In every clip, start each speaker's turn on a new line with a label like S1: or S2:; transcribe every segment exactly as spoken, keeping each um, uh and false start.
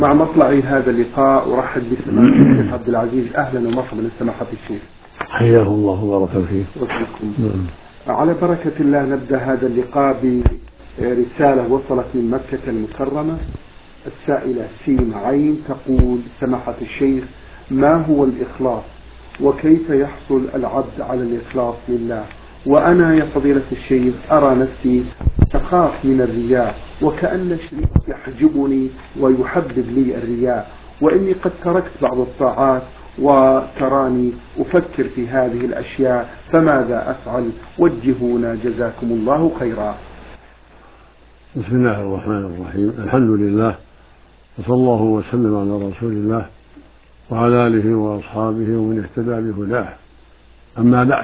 S1: مع مطلع هذا اللقاء أرحب بسماحة الشيخ عبد العزيز. أهلا ومرحبا سماحة الشيخ.
S2: حياه الله وبارك فيه.
S1: على بركة الله نبدأ هذا اللقاء برسالة وصلت من مكة المكرمة. السائلة سين عين تقول: سماحة الشيخ، ما هو الإخلاص وكيف يحصل العبد على الإخلاص لله؟ وأنا يا فضيلة الشيخ أرى نفسي أخاف من الرياء، وكأن الشريك يحجبني ويحبب لي الرياء، وإني قد تركت بعض الطاعات وتراني أفكر في هذه الأشياء، فماذا أفعل؟ وجهونا جزاكم الله خيرا.
S2: بسم الله الرحمن الرحيم. الحمد لله، وصلى الله وسلم على رسول الله وعلى آله وأصحابه ومن اهتدى بهداه. أما بعد،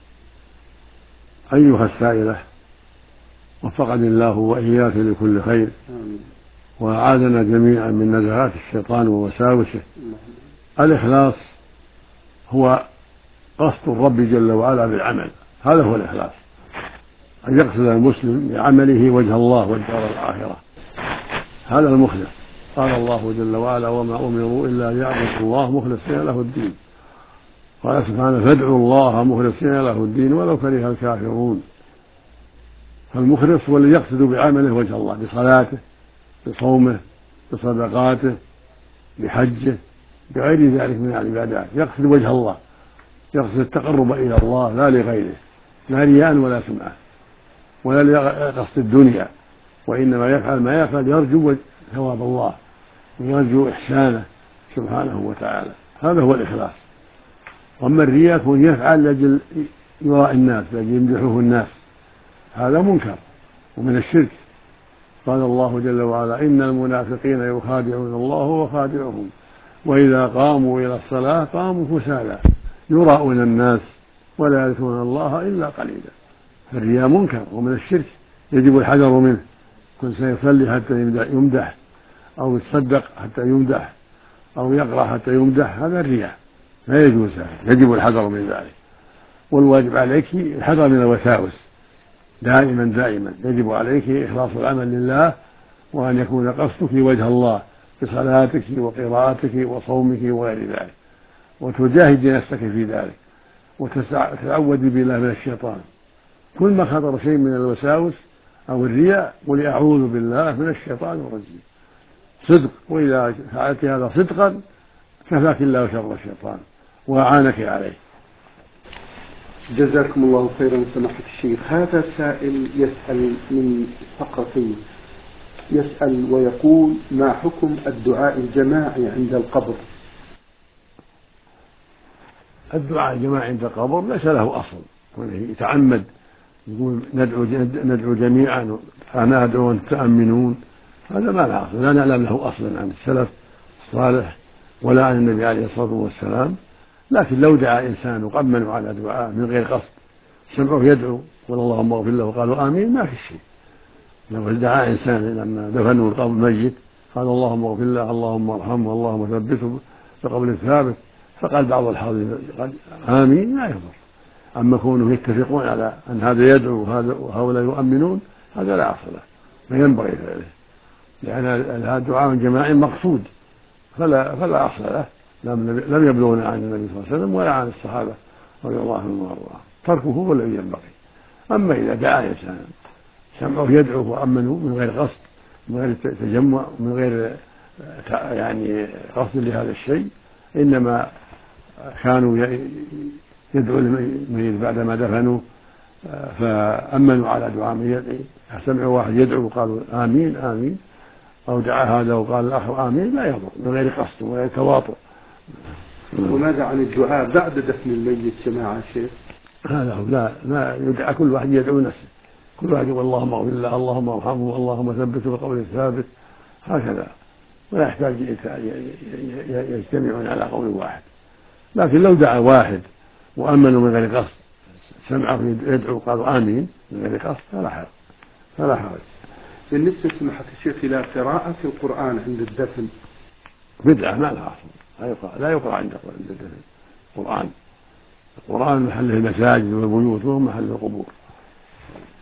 S2: أيها السائلة، وفقني الله وإياك لكل خير، وأعاذنا جميعا من نزغات الشيطان ووساوسه. الإخلاص هو قصد الرب جل وعلا بالعمل، هذا هو الإخلاص، أن يقصد المسلم بعمله وجه الله والدار الآخرة، هذا المخلص. قال الله جل وعلا: وما أمروا إلا ليعبدوا الله مخلصين له الدين. قال سبحانه: فادعوا الله مخلصين له الدين ولو كره الكافرون. فالمخلص هو الذي يقصد بعمله وجه الله، بصلاته، بصومه، بصدقاته، بحجه، بغير ذلك من العبادات، يقصد وجه الله، يقصد التقرب إلى الله لا لغيره، لا رياء ولا سمعة ولا لقصد الدنيا، وإنما يفعل ما يفعل يرجو ثواب الله ويرجو إحسانه سبحانه وتعالى، هذا هو الإخلاص. وأما الرياء كون يفعل لأجل يراء الناس، لأجل يمدحه الناس، هذا منكر ومن الشرك. قال الله جل وعلا: إن المنافقين يخادعون الله وخادعهم وإذا قاموا إلى الصلاة قاموا كسالى يراءون الناس ولا يذكرون الله إلا قليلا. فالرياء منكر ومن الشرك، يجب الحذر منه. كل سيصلي حتى يمدح، أو يتصدق حتى يمدح، أو يقرأ حتى يمدح، هذا الرياء لا يجوز، يجب الحذر من ذلك. والواجب عليك الحذر من الوساوس دائما دائما، يجب عليك إخلاص العمل لله، وأن يكون قصدك وجه الله بصلاتك وقراءتك وصومك وغير ذلك، وتجاهد نفسك في ذلك، وتتعوذ بالله من الشيطان. كل ما خطر شيء من الوساوس أو الرياء قل أعوذ بالله من الشيطان الرجيم، صدق. وإذا فعلت هذا صدقا كفاك الله شر الشيطان وأعانك عليه.
S1: جزاكم الله خيرا سماحة الشيخ. هذا سائل يسأل من فقرتين، يسأل ويقول: ما حكم الدعاء الجماعي عند القبر؟
S2: الدعاء الجماعي عند القبر ليس له أصل، يتعمد يقول ندعو ندعو جميعا أنا أدعو وأنتم تأمنون، هذا ما له أصل، لا نعلم له أصلا عن السلف الصالح ولا عن النبي عليه الصلاة والسلام. لكن لو دعا إنسان وقمنوا على دعاء من غير قصد، سمعوه يدعو قال اللهم اغفر له وقالوا آمين، ما في شيء. لو دعا إنسان لما دفنوا القبر الميت قال اللهم اغفر له اللهم ارحمه اللهم ثبته بقبر ثابت، فقال بعض الحاضرين آمين، لا يضر. أما كونهم يتفقون على أن هذا يدعو وهؤلاء يؤمنون، هذا لا أصل له، ما ينبغي فعله، لأن هذا دعاء جماعي مقصود، فلا فلا أصل له، لم يبلغنا عن النبي صلى الله عليه وسلم ولا عن الصحابة رضي الله عنهم وارضاهم، تركه هو الذي ينبغي. أما إذا دعا إنسان سمعوه يدعو وأمنوا من غير قصد، من غير تجمع، من غير يعني قصد لهذا الشيء، إنما كانوا يدعو الميت بعدما دفنوا فأمنوا على دعاء من يدعي، سمعوا واحد يدعو وقالوا آمين آمين، أو دعا هذا وقال الآخر آمين، لا يضر، من غير قصد ومن غير تواطؤ.
S1: وماذا عن الدعاء بعد دفن الميت جماعة شيخ؟
S2: هذا هو، لا لا يدعى، كل واحد يدعو نفسه، كل واحد يقول اللهم اغفر له اللهم ارحمه اللهم ثبته بقول الثابت، هكذا، ولا يحتاج يجتمعون على قول واحد. لكن لو دعا واحد وأمنوا من غير قصد، سمعه يدعو قالوا آمين من غير قصد، فلا حرج فلا حرج.
S1: بالنسبة لسماحة الشيخ إلى قراءة القرآن عند الدفن،
S2: بدعة ما لها أصل، لا يقرأ لا يقرأ عند الدفن. القرآن القرآن محله المساجد والبيوت وهو محل القبور،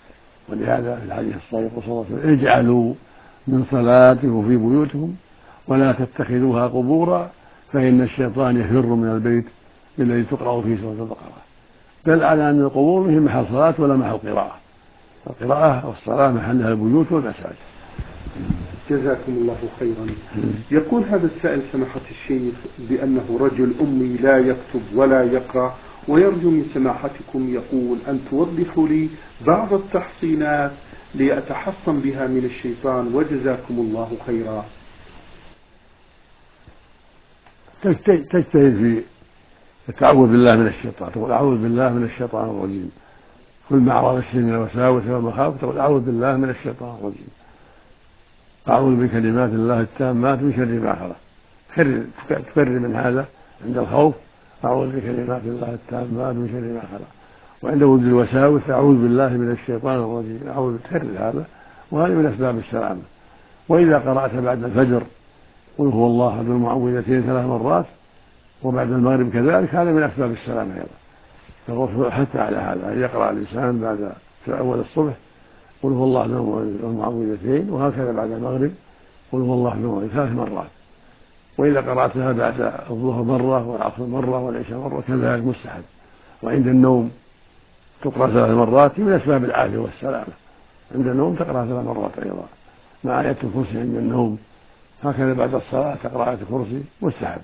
S2: ولهذا في الحديث الصحيح صلى الله عليه وسلم: اجعلوا من صلاتكم في بيوتهم ولا تتخذوها قبورا فإن الشيطان يفر من البيت الذي تقرأ فيه سورة البقرة، دل على أن القبور هي محل صلاة ولا محل قراءة، القراءة والصلاة محلها البيوت والمساجد.
S1: جزاكم الله خيرا. يقول هذا السائل سماحة الشيخ بأنه رجل أمي لا يكتب ولا يقرأ، ويرجو من سماحتكم يقول أن توضحوا لي بعض التحصينات لأتحصن بها من الشيطان، وجزاكم الله خيرا.
S2: تجتهد في التعوذ بالله من الشيطان، تقول أعوذ بالله من الشيطان الرجيم، كل ما عرض الشيء من الوساوس والمخاوف تقول أعوذ بالله من الشيطان الرجيم، أعوذ بكلمات الله التامات من شر ما خلق، تكرر من هذا عند الخوف أعوذ بكلمات الله التامات من شر ما خلق، وعند وجود الوساوس أعوذ بالله من الشيطان الرجيم، أعوذ تكرر هذا، وهذا من أسباب السلامة. وإذا قرأت بعد الفجر قل هو الله أحد المعوذتين ثلاث مرات وبعد المغرب كذلك، هذا من أسباب السلامة أيضا. فالرسول حتى على هذا أن يقرأ الإنسان بعد في أول الصبح قل هو الله أحد المعوذتين، وهكذا بعد المغرب قل هو الله أحد المعوذتين ثلاث مرات، وإذا قرأتها بعد الظهر مرة والعصر مرة والعشاء مرة كذلك مستحب. وعند النوم تقرأ ثلاث مرات من أسباب العافية والسلامة، عند النوم تقرأ ثلاث مرات أيضا مع آية الكرسي عند النوم، هكذا بعد الصلاة تقرأ آية الكرسي مستحب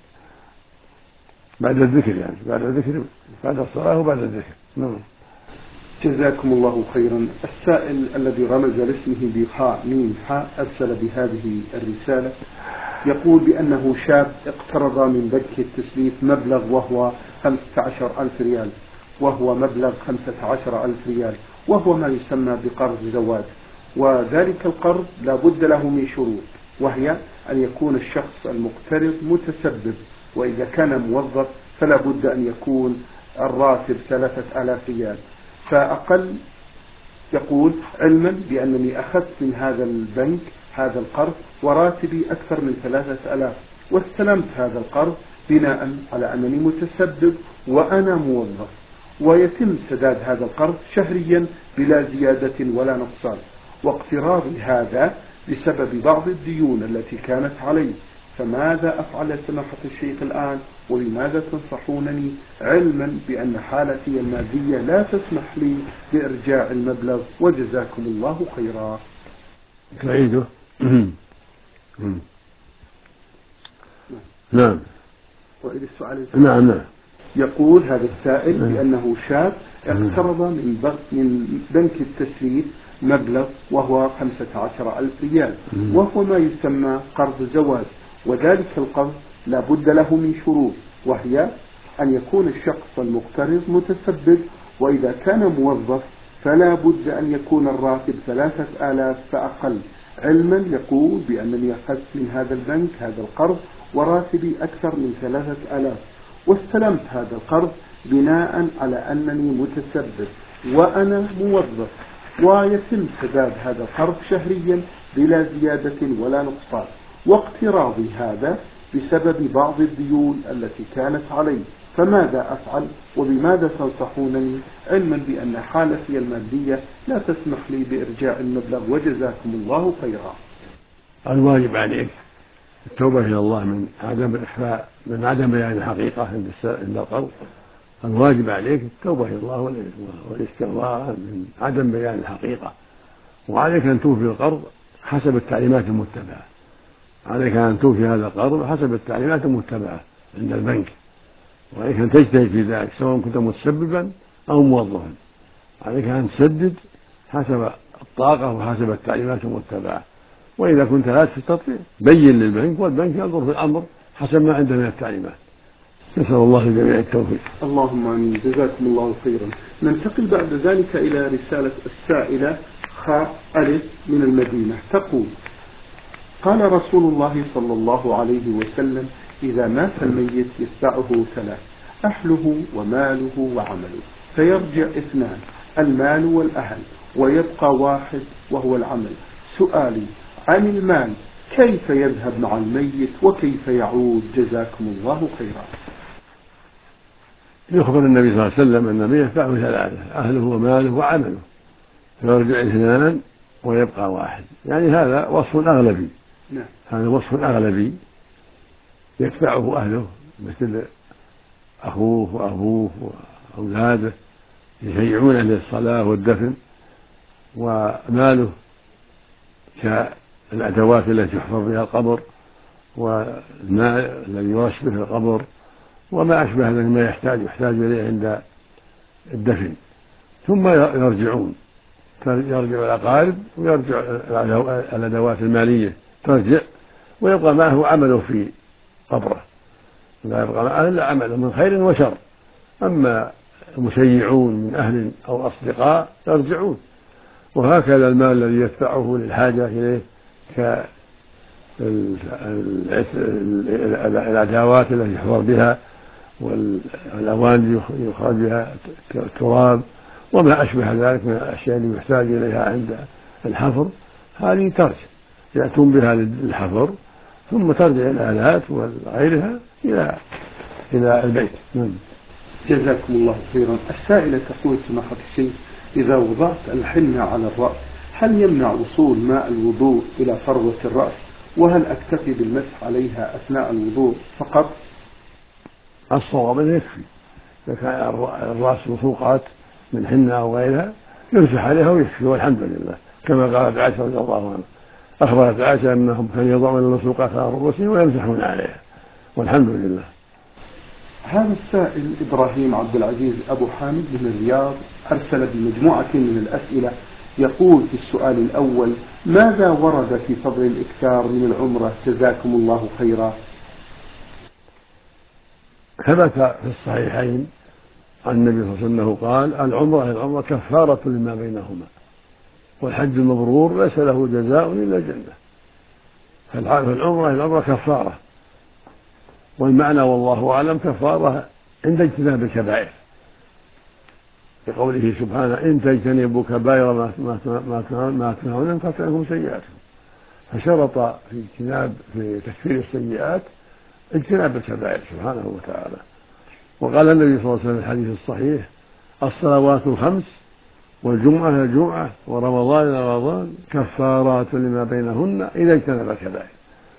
S2: بعد الذكر، يعني بعد الذكر بعد الصلاة وبعد الذكر. نعم.
S1: جزاكم الله خيرا. السائل الذي رمز لاسمه بخاء ميم حاء أرسل بهذه الرسالة، يقول بأنه شاب اقترض من بنك التسليف مبلغ وهو خمسة عشر ألف ريال، وهو مبلغ خمسة عشر ألف ريال، وهو ما يسمى بقرض زواج، وذلك القرض لا بد له من شروط، وهي أن يكون الشخص المقترض متسبب، وإذا كان موظف فلا بد أن يكون الراتب ثلاثة آلاف ريال فأقل. يقول علما بأنني أخذت من هذا البنك هذا القرض وراتبي أكثر من ثلاثة آلاف، واستلمت هذا القرض بناء على أنني متسبب وأنا موظف، ويتم سداد هذا القرض شهريا بلا زيادة ولا نقصان، واقتراضي هذا بسبب بعض الديون التي كانت علي، فماذا أفعل يا سماحة الشيخ الآن، ولماذا تنصحونني علما بأن حالتي المادية لا تسمح لي بإرجاع المبلغ، وجزاكم الله خيرا.
S2: تعيده. نعم.
S1: وإلى السؤال.
S2: نعم نعم.
S1: يقول هذا السائل بأنه شاب اقترض من بنك التسليف مبلغ وهو خمسة عشر ألف ريال، وهو ما يسمى قرض زواج، وذلك القرض لا بد له من شروط، وهي أن يكون الشخص المقترض متسبب، وإذا كان موظف فلا بد أن يكون الراتب ثلاثة آلاف فأقل، علما يقول بأنني أخذت من هذا البنك هذا القرض وراتبي أكثر من ثلاثة آلاف، واستلمت هذا القرض بناء على أنني متسبب وأنا موظف، ويتم سداد هذا القرض شهريا بلا زيادة ولا نقصان، واقتراضي هذا بسبب بعض الديون التي كانت علي، فماذا أفعل وبماذا تنصحونني علما بأن حالتي المادية لا تسمح لي بإرجاع المبلغ، وجزاكم الله خيرا.
S2: الواجب عليك التوبة إلى الله من عدم الإخفاء، من عدم بيان الحقيقة عند القرض، الواجب عليك التوبة إلى الله والاستغفار من عدم بيان الحقيقة، وعليك أن توفي القرض حسب التعليمات المتبعة، عليك أن توفي هذا القرض حسب التعليمات المتبعة عند البنك، وعليك أن تجتهد في ذلك سواء كنت متسببا أو موظفا، عليك أن تسدد حسب الطاقة وحسب التعليمات المتبعة، وإذا كنت لا تستطيع بين للبنك والبنك ينظر في الأمر حسب ما عنده من التعليمات. نسأل الله للجميع التوفيق.
S1: اللهم آمين. جزاكم الله خيرا. ننتقل بعد ذلك إلى رسالة السائلة خاء ألف من المدينة، تقول: قال رسول الله صلى الله عليه وسلم: إذا مات الميت يتبعه ثلاث: أهله وماله وعمله، فيرجع اثنان: المال والأهل، ويبقى واحد وهو العمل. سؤالي عن المال كيف يذهب مع الميت وكيف يعود؟ جزاكم الله خيرا.
S2: يخبر النبي صلى الله عليه وسلم أن الميت يتبعه ثلاثة: أهله وماله وعمله، فيرجع اثنان ويبقى واحد، يعني هذا وصف أغلبي.
S1: نعم.
S2: هذا وصف أغلبي يدفعه أهله مثل أخوه وأبوه وأولاده يشيعونه للصلاة والدفن، وماله كالأدوات التي يحفر بها القبر والماء الذي يرش به القبر وما أشبه ذلك ما يحتاج يحتاج إليه عند الدفن. ثم يرجعون، يرجع الأقارب ويرجع الأدوات المالية ترجع، ويبقى معه عمله في قبره، لا يبقى معه إلا عمله من خير وشر. أما المشيعون من أهل أو أصدقاء يرجعون. وهكذا المال الذي يدفعه للحاجة إليه كالأدوات التي يحفر بها والأواني يخرج بها التراب وما أشبه ذلك من الأشياء اللي يحتاج إليها عند الحفر، هذه ترجع، يأتون بها للحفر ثم ترجع الآلات وغيرها إلى إلى البيت.
S1: جزاكم الله خيرا. السائلة تقول سماحة الشيخ: إذا وضعت الحنة على الرأس هل يمنع وصول ماء الوضوء إلى فروة الرأس؟ وهل أكتفي بالمسح عليها أثناء الوضوء فقط؟
S2: الصواب أنه يكفي، إذا كان الرأس مسوقات من حنة أو غيرها يمسح عليها ويكفي والحمد لله، كما قالت عائشة رضي الله عنها، أخبرت عائشة أنهم كانوا يضعون المسوقات على رؤوسهم ويمسحون عليها والحمد لله.
S1: هذا السائل إبراهيم عبد العزيز أبو حامد من الرياض أرسل بمجموعة من الأسئلة، يقول في السؤال الأول: ماذا ورد في فضل الإكثار من العمرة جزاكم الله خيرا؟
S2: ثبت في الصحيحين عن النبي صلى الله عليه وسلم قال: العمرة العمرة كفارة لما بينهما، والحج المبرور ليس له جزاء إلا الجنة. فالعمرة العمرة كفارة، والمعنى والله أعلم كفارة عند اجتناب الكبائر، لقوله سبحانه: إن تجتنبوا كبائر ما تنهون عنه عنكم سيئاتكم. فشرط في اجتناب في تكفير السيئات اجتناب الكبائر سبحانه وتعالى. وقال النبي صلى الله عليه وسلم في الحديث الصحيح: الصلوات الخمس والجمعة إلى الجمعة ورمضان إلى رمضان كفارات لما بينهن إذا اجتنب الكبائر.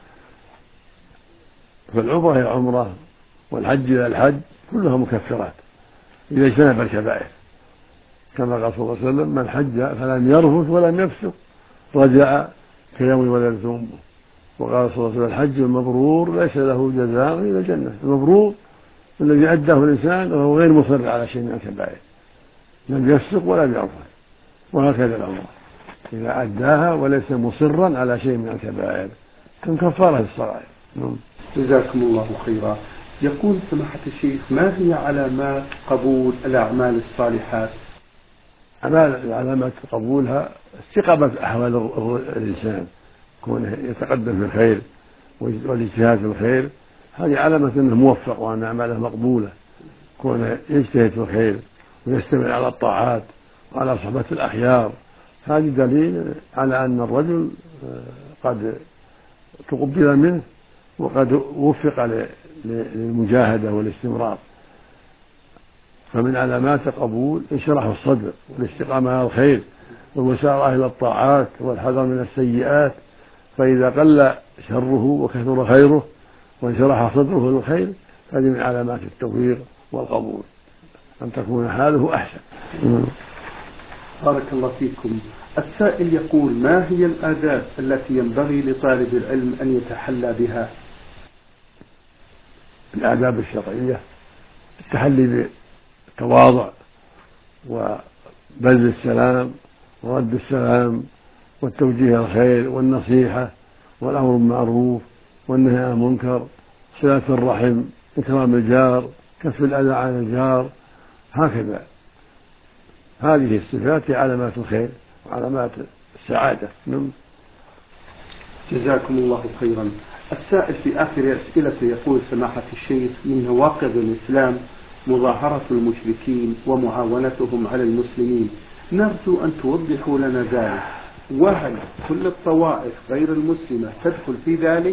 S2: فالعمرة هي العمرة والحج إلى الحج كلها مكفرات إذا اجتنب الكبائر، كما قال صلى الله عليه وسلم: من حج فلم يرفث ولم يفسق رجع كيوم ولدته أمه. وقال صلى الله عليه وسلم: الحج المبرور ليس له جزاء إلا الجنة. المبرور الذي أداه الإنسان وهو غير مصر على شيء من الكبائر، لم يفسق ولم يرفث. وهكذا العمرة إذا أداها وليس مصرا على شيء من الكبائر كان كفارة الصغائر.
S1: جزاكم الله خيرا. يقول سماحة الشيخ: ما هي علامات قبول الأعمال الصالحات؟
S2: علامات قبولها استقامة أحوال الإنسان، كونه يتقدم في الخير والاجتهاد في الخير، هذه علامة أنه موفق وأن أعماله مقبولة، كونه يجتهد في الخير ويستمر على الطاعات وعلى صحبة الأخيار، هذه دليل على أن الرجل قد تقبل منه وقد وفق للمجاهدة والاستمرار. فمن علامات قبول انشراح الصدر والاستقامة على الخير والمسارعة إلى الطاعات والحذر من السيئات، فإذا قل شره وكثر خيره وانشرح صدره للخير هذه من علامات التوفيق والقبول، أن تكون حاله أحسن.
S1: بارك الله فيكم. السائل يقول: ما هي الآداب التي ينبغي لطالب العلم أن يتحلى بها؟
S2: الآداب الشرعية: التحلي بالتواضع وبذل السلام ورد السلام والتوجيه الخير والنصيحة والأمر بالمعروف والنهي عن المنكر، صلة الرحم، إكرام الجار، كف الأذى عن الجار، هكذا. هذه الصفات هي علامات الخير وعلامات السعادة.
S1: جزاكم الله خيرا. السائل في آخر أسئلته يقول: سماحة الشيخ، من نواقض الإسلام مظاهرة المشركين ومعاونتهم على المسلمين، نرجو أن توضحوا لنا ذلك، وهل كل الطوائف غير المسلمة تدخل في ذلك؟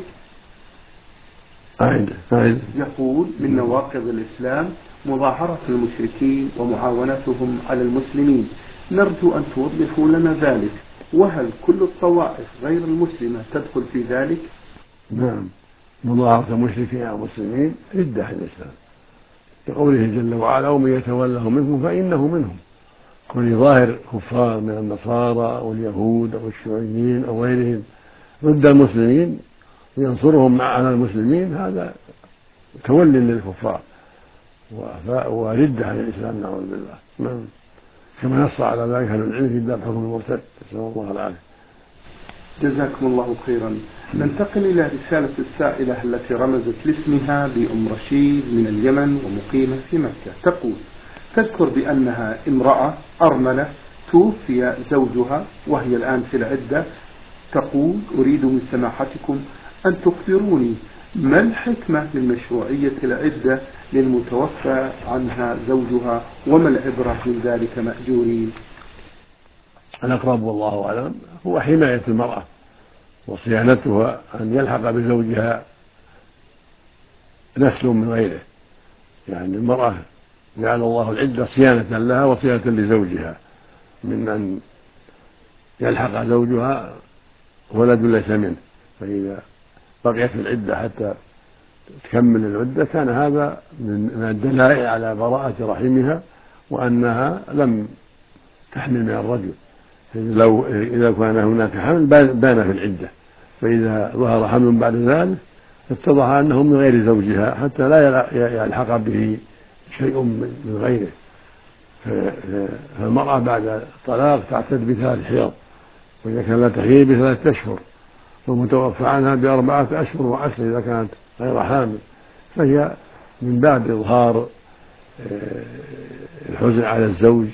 S2: أعيد أعيد.
S1: يقول: من نواقض الإسلام مظاهرة المشركين ومعاونتهم على المسلمين، نرجو أن توضحوا لنا ذلك، وهل كل الطوائف غير المسلمة تدخل في ذلك؟
S2: نعم، مظاهرة مشركين أو مسلمين ردة عن الإسلام، لقوله جل وعلا ومن يتولهم منكم فإنه منهم. كل ظاهر كفار من النصارى واليهود أو الشيوعيين أو غيرهم ضد المسلمين وينصرهم على المسلمين، هذا تولي للكفار وردة عن الإسلام نعوذ بالله، كما نص على ذلك أهل العلم في باب حكم المرتد، نسأل الله العافية.
S1: جزاكم الله خيرا. ننتقل إلى رسالة السائلة التي رمزت لاسمها بأم رشيد من اليمن ومقيمة في مكة. تقول: تذكر بأنها امرأة أرملة توفي زوجها وهي الآن في العدة. تقول: أريد من سماحتكم أن تخبروني ما الحكمة من مشروعية العدة للمتوفى عنها زوجها، وما العبرة من ذلك مأجورين؟
S2: الأقرب والله أعلم هو حماية المرأة وصيانتها، أن يلحق بزوجها نسل من غيره، يعني المرأة جعل الله العدة صيانة لها وصيانة لزوجها، من أن يلحق زوجها ولد ليس منه، فإذا بقيت العدة حتى تكمل العدة كان هذا من الدلائل على براءة رحمها وأنها لم تحمل من الرجل. لو إذا كان هناك حمل بان في العدة، فإذا ظهر حمل بعد ذلك اتضح أنه من غير زوجها حتى لا يلحق به شيء من غيره. فالمرأة بعد الطلاق تعتد بثلاث حيض، وإذا كان لا تحيض بثلاثة أشهر، والمتوفى عنها بأربعة أشهر وعشر إذا كانت غير حامل، فهي من باب إظهار الحزن على الزوج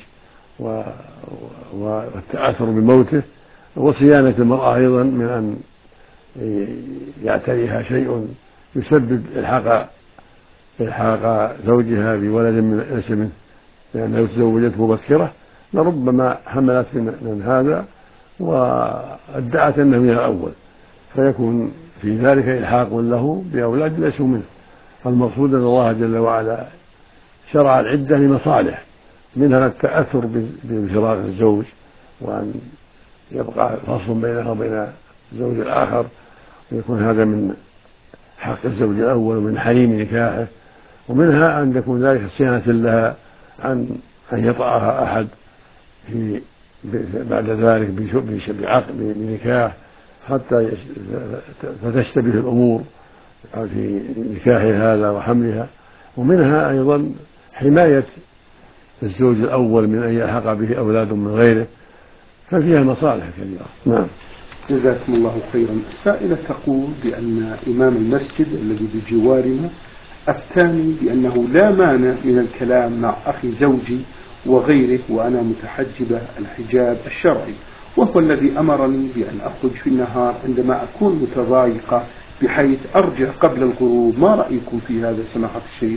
S2: والتأثر بموته، وصيانة المرأة أيضا من أن يعتريها شيء يسبب إلحاق إلحاق زوجها بولد من ليس منه، لأنها تزوجت مبكرة لربما حملت من هذا وادعت أنه من الأول، فيكون في ذلك إلحاق له بأولاد ليسوا منه. المقصود أن الله جل وعلا شرع العدة لمصالح، منها التأثر بفراق الزوج وأن يبقى فصل بينها وبين الزوج الآخر، ويكون هذا من حق الزوج الأول ومن حريم نكاحه، ومنها أن يكون ذلك صيانة لها عن أن يطأها أحد في بعد ذلك بعقد بنكاح حتى فتشتبه الأمور في نكاح هذا وحملها. ومنها أيضا حماية الزوج الأول من أن يلحق به أولاد من غيره، ففيها مصالح كثيرة. نعم.
S1: جزاكم الله خيرا. السائلة تقول بأن إمام المسجد الذي بجوارنا أفتاني بأنه لا مانع من الكلام مع أخي زوجي وغيره وأنا متحجبة الحجاب الشرعي، وهو الذي أمرني بأن أخرج في النهار عندما أكون متضايقة بحيث أرجع قبل الغروب. ما رأيكم في هذا سماحة الشيخ؟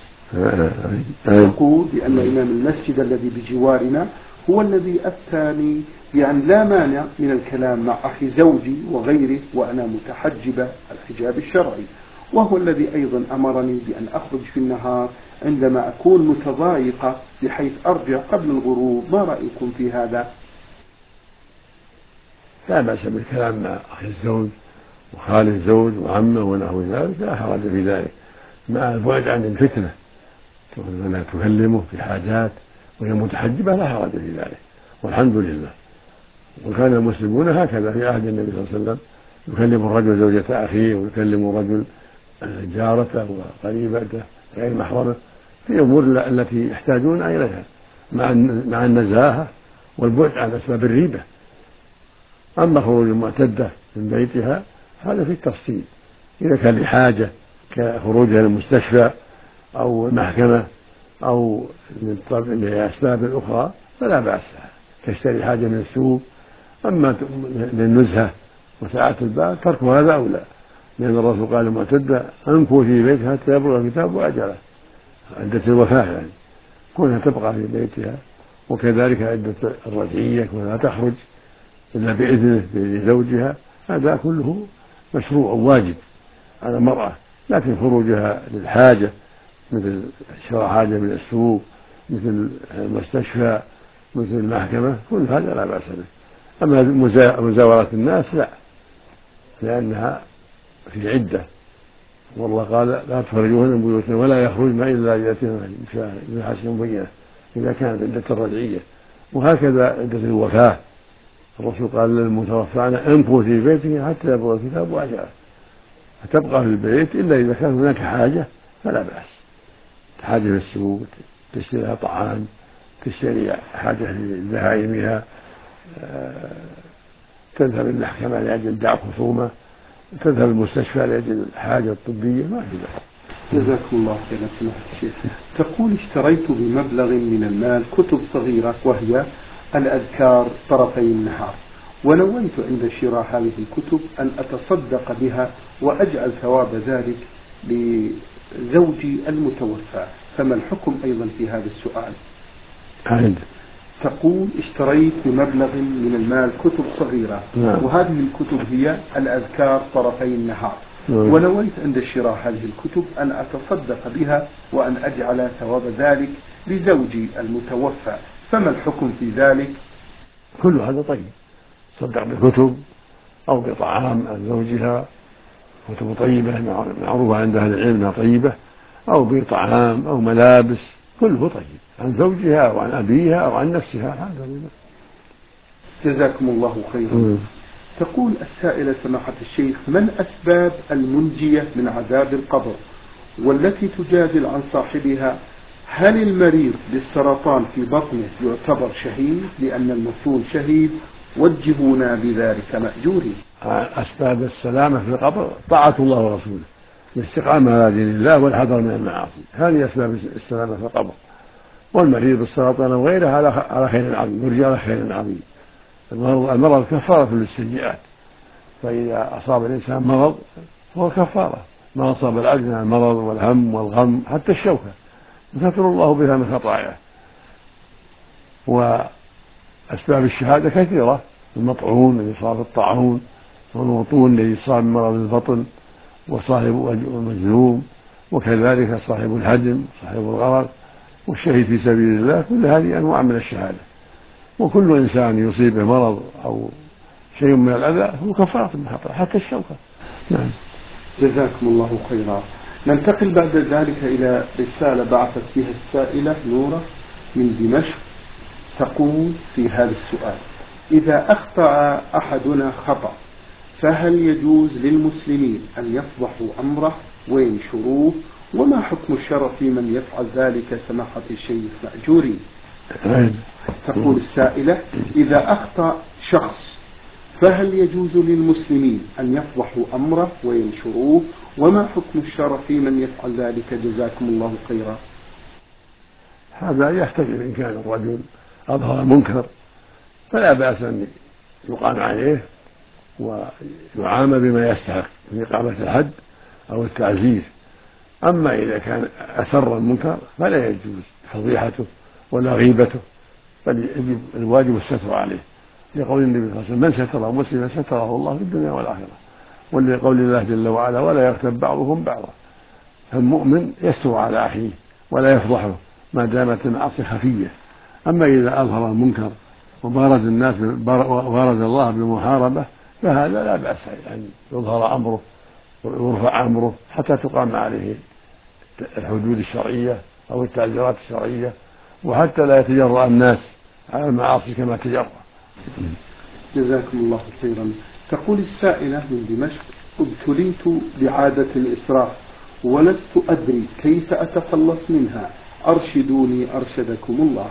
S1: تقول بأن إمام المسجد الذي بجوارنا هو الذي أفتاني بأن لا مانع من الكلام مع أخي زوجي وغيره وأنا متحجبة الحجاب الشرعي، وهو الذي أيضا أمرني بأن أخرج في النهار عندما أكون متضايقة بحيث أرجع قبل الغروب. ما رأيكم في هذا؟
S2: لا بأس بالكلام مع أخي الزوج وخال الزوج وعمه ونحو ذلك، لا حرج في ذلك، مع البعد عن الفتنة، أنها تكلمه في حاجات وهي متحجبة لا حرج في ذلك، والحمد لله. وكان المسلمون هكذا في عهد النبي صلى الله عليه وسلم، يكلم الرجل زوجة أخيه ويكلم الرجل جارته وقريبته غير محرمه في الأمور التي يحتاجون إليها مع النزاهة والبعد عن أسباب الريبة. أما خروج المعتدة من بيتها هذا في التفصيل، إذا كان لحاجة كخروجها للمستشفى أو المحكمة أو لأسباب أخرى فلا بأس، تشتري حاجة من السوق. أما للنزهة وساعة البال ترك هذا أولى، لأن الرسول قال المعتدة أنكو في بيتها حتى يبلغ الكتاب وأجله، عدة الوفاة يعني كونها تبقى في بيتها، وكذلك عدة الرجعية كونها تخرج إلا بإذنه لزوجها، هذا كله مشروع واجب على المرأة. لكن خروجها للحاجة مثل شراء حاجة من السوق مثل المستشفى مثل المحكمة كل هذا لا بأس به. أما مزاورة الناس لا، لأنها في عدة والله قال لا تخرجوهن من بيوتنا ولا يخرجن إلا يأتين بفاحشة مبينة إذا كانت عدة الرجعية. وهكذا عدة الوفاة الرسول قال للمتوفى انفوا في بيته حتى يبلغ الكتاب وأجله، فتبقى في البيت إلا إذا كان هناك حاجة فلا بأس، حاجة في السوق تشتريها طعام، تشتري حاجة لبهائمها، تذهب المحكمة لأجل دع خصومة، تذهب المستشفى لأجل الحاجة الطبية، ما في بأس.
S1: جزاكم الله خيرا سماحة الشيخ. تقول اشتريت بمبلغ من المال كتب صغيرة وهي الأذكار طرفي النهار، ونويت عند شراء هذه الكتب أن أتصدق بها وأجعل ثواب ذلك لزوجي المتوفى، فما الحكم أيضا في هذا السؤال؟
S2: عند.
S1: تقول اشتريت بمبلغ من المال كتب صغيرة،
S2: نعم.
S1: وهذه الكتب هي الأذكار طرفي النهار، نعم. ونويت عند شراء هذه الكتب أن أتصدق بها وأن أجعل ثواب ذلك لزوجي المتوفى، فما الحكم في ذلك؟
S2: كل هذا طيب، صدق بكتب أو بطعام عن زوجها، كتب طيبة معروفة عند أهل العلم أنها طيبة، أو بطعام أو ملابس، كله طيب عن زوجها أو عن أبيها أو عن نفسها. هذا
S1: جزاكم الله خيرا. تقول السائلة سماحة الشيخ: من أسباب المنجية من عذاب القبر والتي تجادل عن صاحبها؟ هل المريض بالسرطان في بطنه يعتبر شهيد لأن المفتون شهيد؟ وجهونا بذلك مأجورين.
S2: أسباب السلامة في القبر طاعة الله ورسوله، الاستقامة على دين الله والحذر من المعاصي، هذه أسباب السلامة في القبر. والمريض بالسرطان وغيره على خير عظيم، يرجى على خير عظيم. المرض كفارة للسيئات، فإذا أصاب الإنسان مرض فهو كفارة، ما أصاب العبد من المرض والهم والغم حتى الشوكة يكفر الله بها من خطاياه. وأسباب الشهادة كثيرة، المطعون الذي صاب الطاعون، والمطعون الذي صاب مرض البطن، وصاحب المجذوم، وكذلك صاحب الهدم، صاحب الغرق، والشهيد في سبيل الله، كل هذه أنواع من الشهادة. وكل إنسان يصيبه مرض أو شيء من الأذى هو كفارة من خطاياه حتى الشوكة. نعم.
S1: جزاكم الله خيرا. ننتقل بعد ذلك إلى رسالة بعثت فيها السائلة نورة من دمشق، تقول في هذا السؤال: إذا أخطأ أحدنا خطأ فهل يجوز للمسلمين أن يفضحوا أمره وينشروه؟ وما حكم الشرع في من يفعل ذلك سماحة الشيخ مأجورين؟ تقول السائلة: إذا أخطأ شخص فهل يجوز للمسلمين أن يفضحوا أمره وينشروه؟ وما حكم الشرع في من يفعل ذلك؟ جزاكم الله خيرا.
S2: هذا يحتاج إن كان الرجل أظهر منكر فلا بأس أن يقام عليه ويعامل بما يستحق من إقامة الحد أو التعزير. أما إذا كان أسر المنكر فلا يجوز فضيحته ولا غيبته، بل يجب الواجب الستر عليه، لقول النبي صلى الله عليه وسلم: من ستر مسلما ستره الله في الدنيا والآخرة. ولقول الله جل وعلا: ولا يغتب بعضهم بعضا. فالمؤمن يستر على أخيه ولا يفضحه ما دامت المعاصي خفية. أما إذا أظهر المنكر وبارز الناس وبارز الله بالمحاربة فهذا لا بأس أن يظهر أمره ويرفع أمره حتى تقام عليه الحدود الشرعية أو التعزيرات الشرعية، وحتى لا يتجرأ الناس على المعاصي كما تجرأ.
S1: جزاكم الله خيرا. تقول السائلة من دمشق: ابتليت بعادة الإسراف ولست أدري كيف أتخلص منها، أرشدوني أرشدكم الله.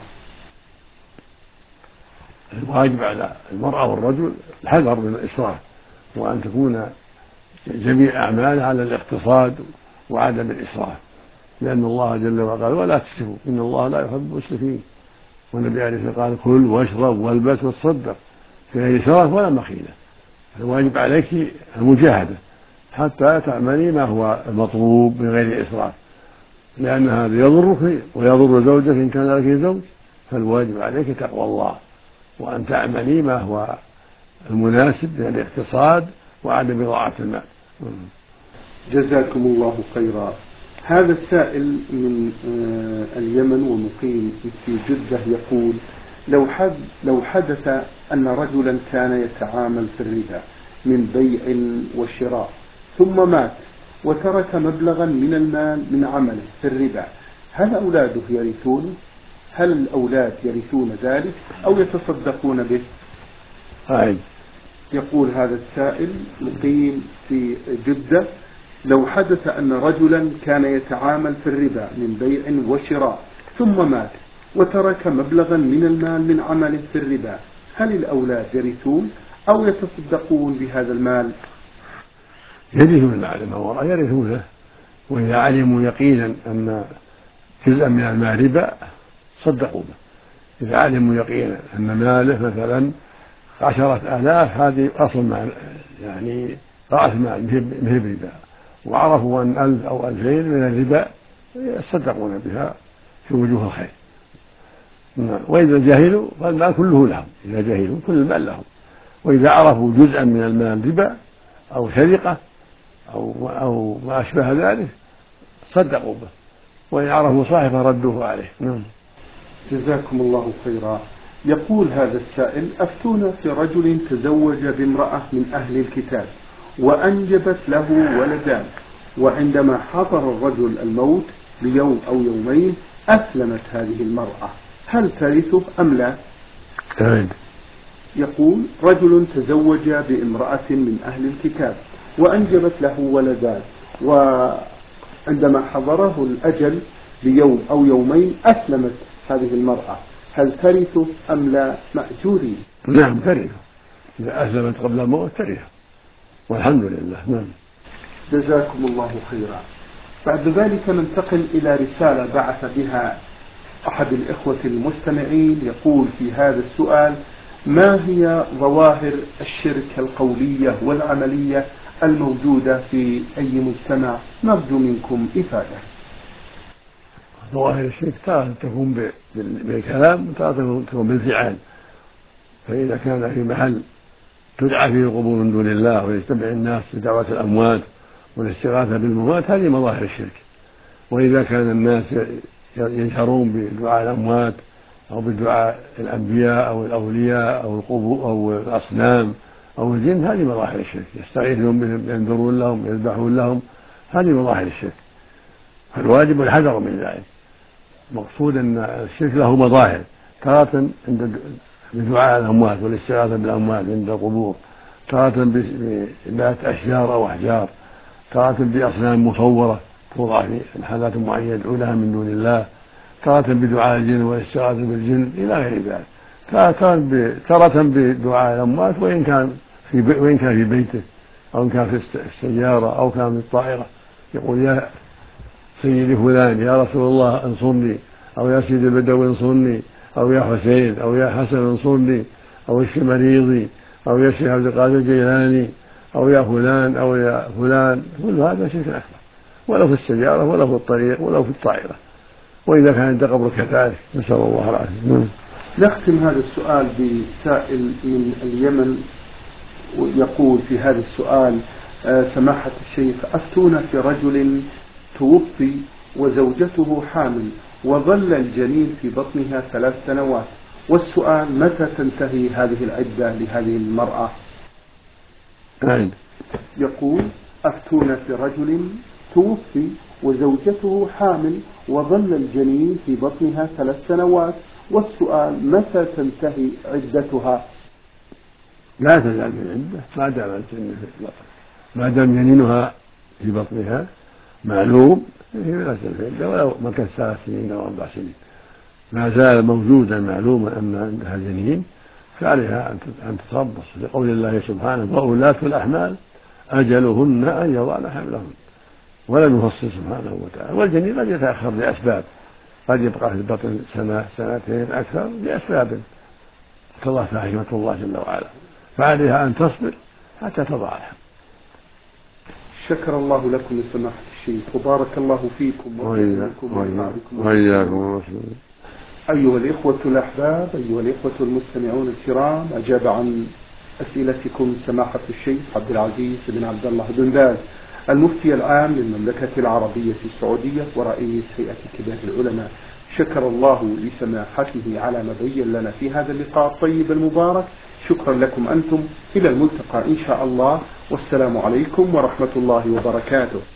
S2: الواجب على المرأة والرجل الحذر من الإسراف، وأن تكون جميع أعمال على الاقتصاد وعدم الإسراف، لأن الله جل وعلا قال: ولا تسرفوا إن الله لا يحب المسرفين. والنبي عليه الصلاة والسلام قال: كل واشرب والبس وتصدق في غير إسراف ولا مخيلة. الواجب عليك المجاهدة حتى تعملي ما هو المطلوب من غير إسراف، لأن هذا يضرك ويضر زوجك إن كان لك زوج. فالواجب عليك تقوى الله وأن تعملي ما هو المناسب من الاقتصاد وعدم إضاعة المال.
S1: جزاكم الله خيرا. هذا السائل من اليمن ومقيم في جدة يقول: لو حد لو حدث أن رجلا كان يتعامل في الربا من بيع وشراء ثم مات وترك مبلغا من المال من عمله في الربا، هل أولاده يرثونه؟ هل الأولاد يرثون ذلك أو يتصدقون به؟
S2: أعد.
S1: يقول هذا السائل مقيم في جدة: لو حدث أن رجلا كان يتعامل في الربا من بيع وشراء ثم مات وترك مبلغا من المال من عمله في الربا، هل الأولاد يرثون أو يتصدقون بهذا المال؟
S2: يرثون بعد ما وراء يرثونه، وإذا علموا يقينا أن جزءا من المال ربا صدقوا به. إذا علموا يقينا أن ماله مثلا عشرة آلاف هذه أصل مال، يعني رأس مال مهب ربا، وعرفوا أن ألف أو ألفين من الربا يصدقون بها في وجوه الخير. وإذا جهلوا فالمال كله لهم، إذا جهلوا كل المال لهم. وإذا عرفوا جزءا من المال ربا أو سرقة أو أو ما أشبه ذلك صدقوا به، وإن عرفوا صاحبه ردوه عليه. نعم.
S1: جزاكم الله خيرا. يقول هذا السائل: أفتونا في رجل تزوج بامرأة من أهل الكتاب وأنجبت له ولدان، وعندما حضر الرجل الموت بيوم أو يومين أسلمت هذه المرأة، هل ترثه أم لا؟
S2: أعد.
S1: يقول: رجل تزوج بامرأة من أهل الكتاب وأنجبت له ولدان، وعندما حضره الأجل بيوم أو يومين أسلمت هذه المرأة، هل ترثه أم لا مأجورين؟
S2: نعم ترثه، إذا أسلمت قبل الموت ترثه، والحمد لله. نعم.
S1: جزاكم الله خيرا. بعد ذلك ننتقل إلى رسالة بعث بها أحد الإخوة المستمعين، يقول في هذا السؤال: ما هي ظواهر الشرك القولية والعملية الموجودة في أي مجتمع؟ نرجو منكم إفادة.
S2: ظواهر الشرك تارة تكون بالكلام وتارة تكون بالفعل، فإذا كان في محل تدعى فيه القبور من دون الله ويجتمع الناس بدعوة الأموات والاستغاثة بالأموات هذه مظاهر الشرك. وإذا كان الناس ينشرون بدعاء الأموات أو بدعاء الأنبياء أو الأولياء أو القبور أو الأصنام أو الجن هذه مظاهر الشرك، يستغيثون بهم، ينذرون لهم، يذبحون لهم، هذه مظاهر الشرك. فالواجب الحذر من ذلك. مقصود أن الشرك له مظاهر، تارة عند بدعاء الأموات والاستغاثة بالأموات عند القبور، تارة بعبادة أشجار أو أحجار، تارة بأصنام مصورة توضع في محلات معينة يدعو لها من دون الله، تارة بدعاء الجن والاستغاثة بالجن إلى غير ذلك، تارة بدعاء الأموات وإن كان في وإن كان في بيته أو إن كان في السيارة أو كان في الطائرة، يقول: يا سيدي فلان، يا رسول الله انصرني، أو يا سيدي البدوي انصرني، أو يا حسين، أو يا حسن انصرني، أو اشف مريضي، أو يا شيخ عبد القادر الجيلاني، أو يا فلان، أو يا فلان. كل هذا شرك أكبر، ولو في السيارة ولو في الطريق ولو في الطائرة، وإذا كان عند قبر كذلك، نسأل الله العافية.
S1: نختم هذا السؤال بسائل من اليمن، يقول في هذا السؤال: سماحة الشيخ، أفتونا في رجل توفي وزوجته حامل وظل الجنين في بطنها ثلاث سنوات، والسؤال: متى تنتهي هذه العدة لهذه المرأة؟
S2: أعد.
S1: يقول: أفتونا في رجل توفي وزوجته حامل وظل الجنين في بطنها ثلاث سنوات، والسؤال: متى تنتهي عدتها؟
S2: لا تزال في العدة ما دام الجنين في البطن، ما دام جنينها في بطنها معلوم هي لا تزال في العدة ولو مكث ثلاث سنين أو أربع سنين، ما زال موجودا معلوما أن عندها جنين، فعليها أن تتربص لقول الله سبحانه: وأولاة الأحمال أجلهن أن يضعن حملهن، ولم يفصل سبحانه وتعالى. والجنين قد يتأخر لأسباب، قد يبقى في البطن سنة سنتين أكثر لأسباب تضاف حكمة الله جل وعلا، فعليها أن تصبر حتى تضع الحمل.
S1: شكر الله لكم سماحة الشيخ، وبارك الله فيكم
S2: وإياكم.
S1: أيها الإخوة الأحباب، أيها الإخوة المستمعون الكرام، أجاب عن أسئلتكم سماحة الشيخ عبد العزيز بن عبد الله بن باز، المفتي العام للمملكة العربية السعودية ورئيس هيئة كبار العلماء. شكر الله لسماحته على ما بين لنا في هذا اللقاء الطيب المبارك. شكرا لكم أنتم، إلى الملتقى إن شاء الله، والسلام عليكم ورحمة الله وبركاته.